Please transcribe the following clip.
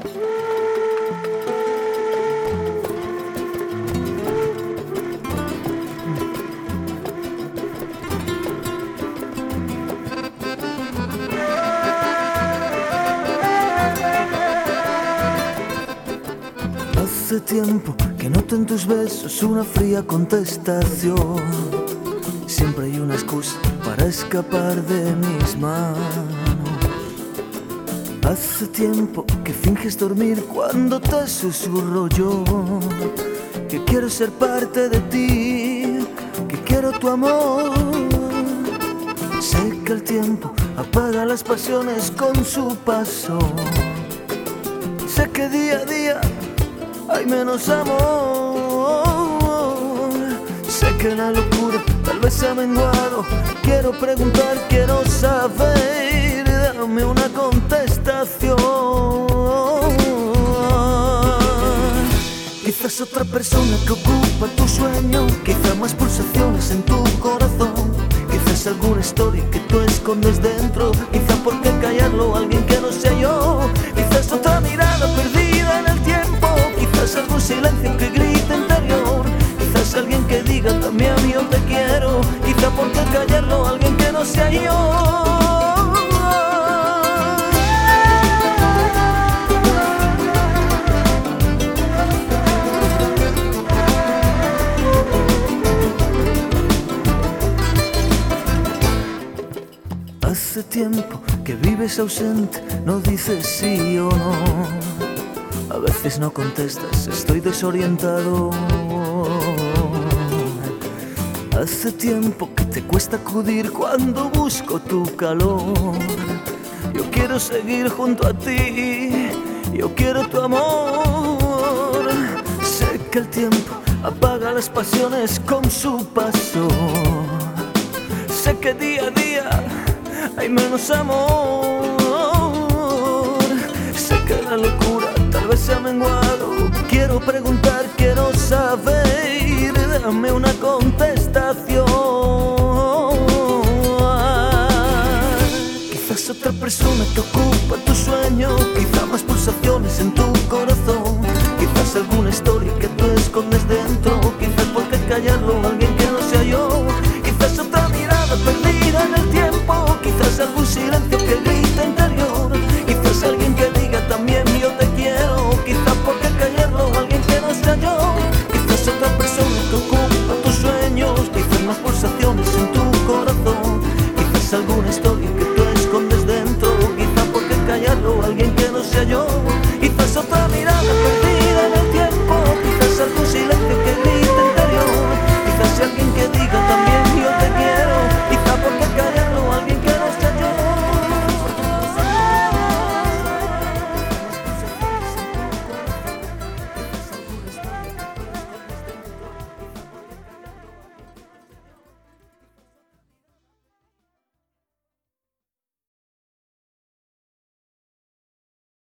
Hace tiempo que noto en tus besos una fría contestación. Siempre hay una excusa para escapar de mis manos. Hace tiempo que finges dormir cuando te susurro yo, que quiero ser parte de ti, que quiero tu amor. Sé que el tiempo apaga las pasiones con su paso. Sé que día a día hay menos amor. Sé que la locura tal vez se ha menguado. Quiero preguntar, quiero saber, dame una contestación. Quizás otra persona que ocupa tu sueño, quizás más pulsaciones en tu corazón, quizás alguna historia que tú escondes dentro, quizás por qué callarlo alguien que no sea yo, quizás otra mirada perdida en el tiempo, quizás algún silencio que grita interior, quizás alguien que diga también yo te quiero, quizás por qué callarlo alguien que no sea yo. Hace tiempo que vives ausente, no dices sí o no. A veces no contestas, estoy desorientado. Hace tiempo que te cuesta acudir cuando busco tu calor. Yo quiero seguir junto a ti, yo quiero tu amor. Sé que el tiempo apaga las pasiones con su paso. Sé que día a día hay menos amor. Sé que la locura tal vez se ha menguado. Quiero preguntar, quiero saber, dame una contestación. Quizás otra persona que ocupa tu sueño,